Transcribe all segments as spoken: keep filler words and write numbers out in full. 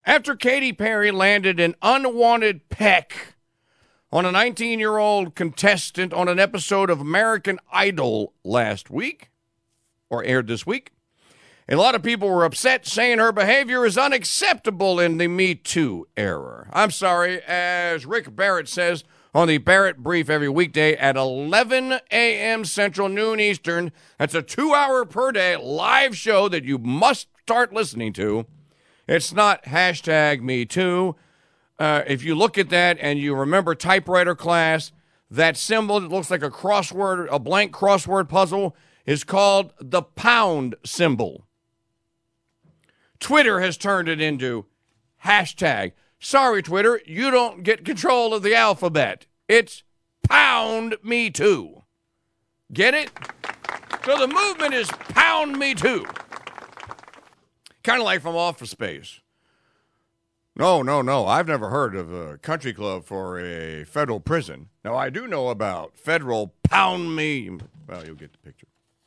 After Katy Perry landed an unwanted peck on a nineteen-year-old contestant on an episode of American Idol last week, or aired this week, a lot of people were upset, saying her behavior is unacceptable in the Me Too era. I'm sorry, as Rick Barrett says on the Barrett Brief every weekday at eleven a.m. Central, noon Eastern. That's a two-hour per day live show that you must start listening to. It's not hashtag Me Too. Uh, if you look at that and you remember typewriter class, that symbol that looks like a crossword, a blank crossword puzzle, is called the pound symbol. Twitter has turned it into hashtag. Sorry, Twitter, you don't get control of the alphabet. It's pound me too. Get it? So the movement is pound me too. Kind of like from Office Space. No, no, no. I've never heard of a country club for a federal prison. Now, I do know about federal pound me. Well, you'll get the picture.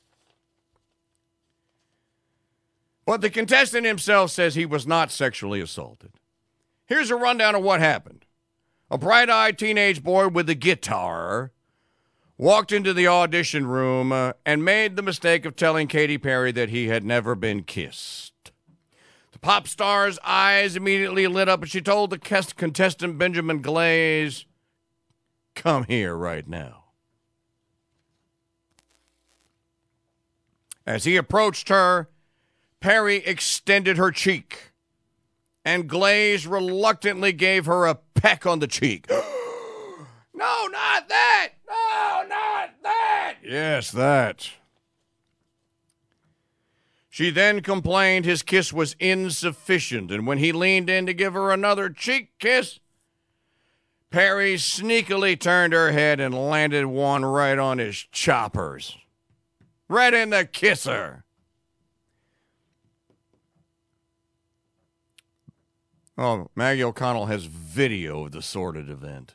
But the contestant himself says he was not sexually assaulted. Here's a rundown of what happened. A bright-eyed teenage boy with a guitar walked into the audition room uh, and made the mistake of telling Katy Perry that he had never been kissed. The pop star's eyes immediately lit up, and she told the contestant Benjamin Glaze, "Come here right now." As he approached her, Perry extended her cheek, and Glaze reluctantly gave her a peck on the cheek. No, not that! No, not that! Yes, that. She then complained his kiss was insufficient, and when he leaned in to give her another cheek kiss, Perry sneakily turned her head and landed one right on his choppers. Right in the kisser. Oh, Maggie O'Connell has video of the sordid event.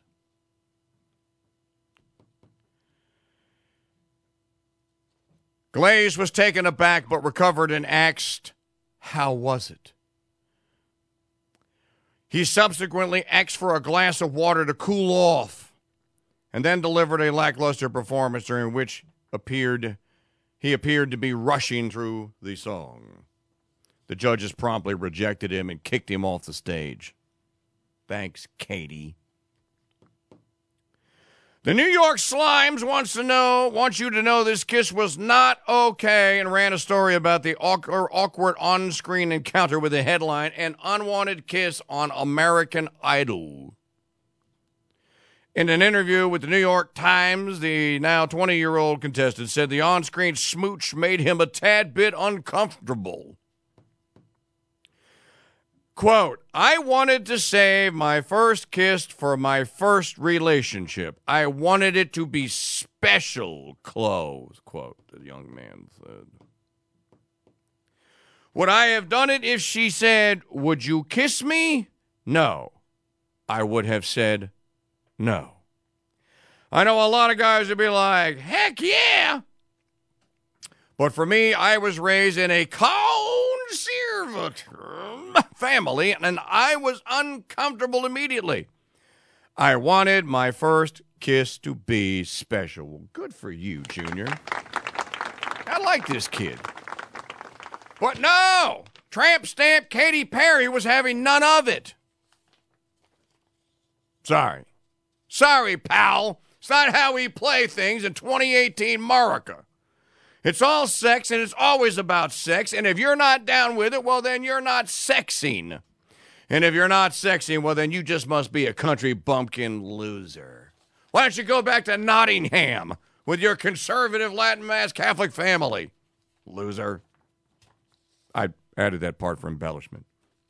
Glaze was taken aback but recovered and asked, "How was it?" He subsequently asked for a glass of water to cool off and then delivered a lackluster performance during which appeared he appeared to be rushing through the song. The judges promptly rejected him and kicked him off the stage. Thanks, Katie. The New York Slimes wants to know, wants you to know this kiss was not okay, and ran a story about the awkward, awkward on-screen encounter with the headline, "An Unwanted Kiss on American Idol." In an interview with the New York Times, the now twenty-year-old contestant said the on-screen smooch made him a tad bit uncomfortable. Quote, "I wanted to save my first kiss for my first relationship. I wanted it to be special," close quote, the young man said. "Would I have done it if she said, 'Would you kiss me?' No. I would have said no." I know a lot of guys would be like, "Heck yeah!" But for me, I was raised in a conservative family, and I was uncomfortable immediately. I wanted my first kiss to be special. Well, good for you, Junior. I like this kid. But no! Tramp stamp Katy Perry was having none of it. Sorry. Sorry, pal. It's not how we play things in twenty eighteen America. It's all sex, and it's always about sex, and if you're not down with it, well, then you're not sexing. And if you're not sexing, well, then you just must be a country bumpkin loser. Why don't you go back to Nottingham with your conservative Latin Mass Catholic family? Loser. I added that part for embellishment.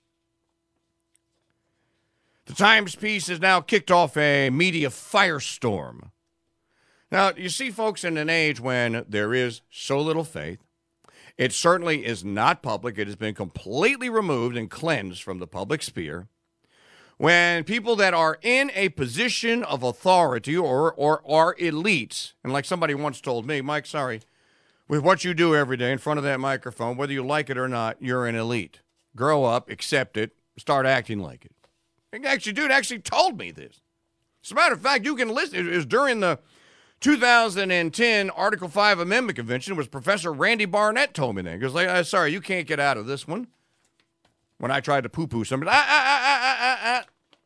The Times piece has now kicked off a media firestorm. Now, you see, folks, in an age when there is so little faith, it certainly is not public. It has been completely removed and cleansed from the public sphere. When people that are in a position of authority or, or are elites, and like somebody once told me, "Mike, sorry, with what you do every day in front of that microphone, whether you like it or not, you're an elite. Grow up, accept it, start acting like it. Actually, dude actually told me this. As a matter of fact, you can listen. It was during the two thousand ten Article five Amendment Convention. It was Professor Randy Barnett told me that. He goes, like, uh, sorry, you can't get out of this one. When I tried to poo-poo somebody. Ah, ah, ah, ah, ah,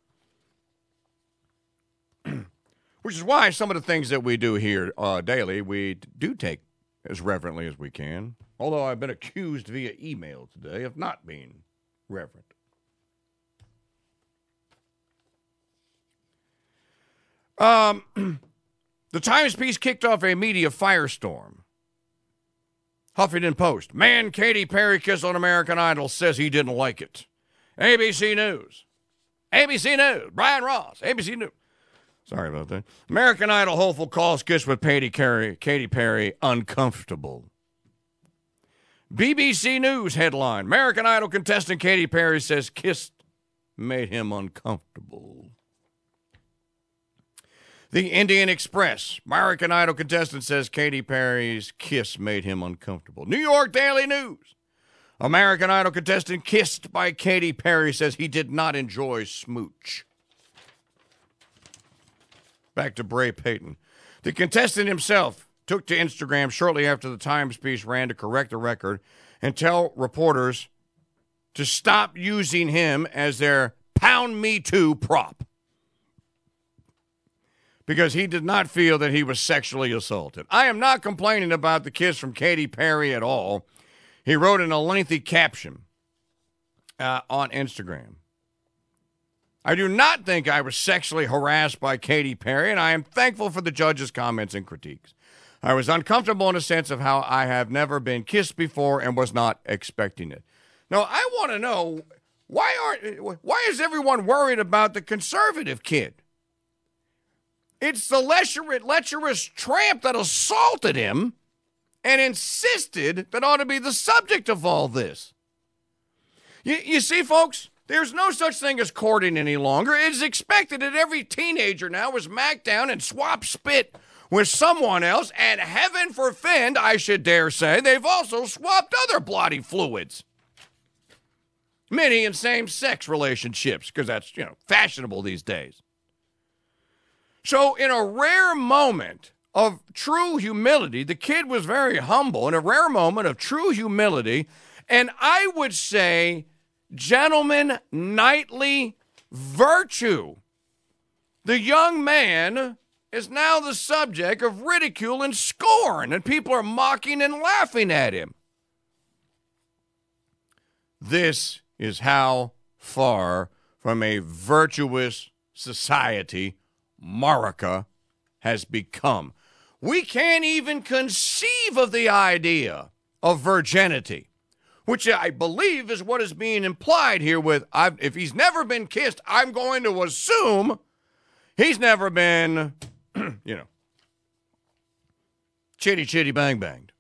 ah. Which is why some of the things that we do here uh, daily, we do take as reverently as we can. Although I've been accused via email today of not being reverent. Um, the Times piece kicked off a media firestorm. Huffington Post. Man Katy Perry kissed on American Idol says he didn't like it. A B C News. A B C News. Brian Ross. A B C News. Sorry about that. American Idol hopeful calls kiss with Katy Perry, Katy Perry uncomfortable. B B C News headline. American Idol contestant Katy Perry says kiss made him uncomfortable. The Indian Express. American Idol contestant says Katy Perry's kiss made him uncomfortable. New York Daily News. American Idol contestant kissed by Katy Perry says he did not enjoy smooch. Back to Bray Payton. The contestant himself took to Instagram shortly after the Times piece ran to correct the record and tell reporters to stop using him as their pound me too prop. Because he did not feel that he was sexually assaulted. I am not complaining about the kiss from Katy Perry at all. He wrote in a lengthy caption uh, on Instagram. I do not think I was sexually harassed by Katy Perry, and I am thankful for the judge's comments and critiques. I was uncomfortable in a sense of how I have never been kissed before and was not expecting it. Now, I want to know, why aren't, why is everyone worried about the conservative kid? It's the lecherous, lecherous tramp that assaulted him and insisted that ought to be the subject of all this. You, you see, folks, there's no such thing as courting any longer. It's expected that every teenager now is smacked down and swap spit with someone else, and heaven forfend, I should dare say, they've also swapped other bloody fluids. Many in same-sex relationships, because that's, you know, fashionable these days. So in a rare moment of true humility, the kid was very humble, in a rare moment of true humility, and I would say, gentleman, knightly virtue. The young man is now the subject of ridicule and scorn, and people are mocking and laughing at him. This is how far from a virtuous society America has become. We can't even conceive of the idea of virginity, which I believe is what is being implied here with, I've, if he's never been kissed, I'm going to assume he's never been, you know, chitty chitty bang banged.